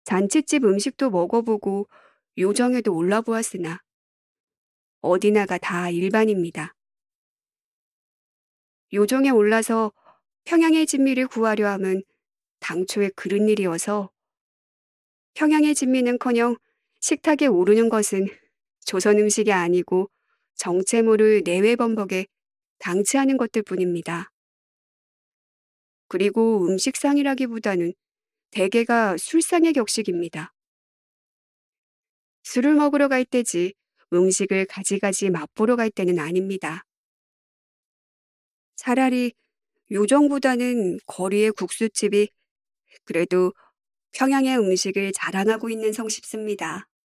잔칫집 음식도 먹어보고 요정에도 올라보았으나 어디나가 다 일반입니다. 요정에 올라서 평양의 진미를 구하려 함은 당초에 그런 일이어서 평양의 진미는커녕 식탁에 오르는 것은 조선 음식이 아니고 정체 모를 내외 범벅에 당치하는 것들 뿐입니다. 그리고 음식상이라기보다는 대개가 술상의 격식입니다. 술을 먹으러 갈 때지 음식을 가지가지 맛보러 갈 때는 아닙니다. 차라리 요정보다는 거리의 국수집이 그래도 평양의 음식을 자랑하고 있는 성 싶습니다.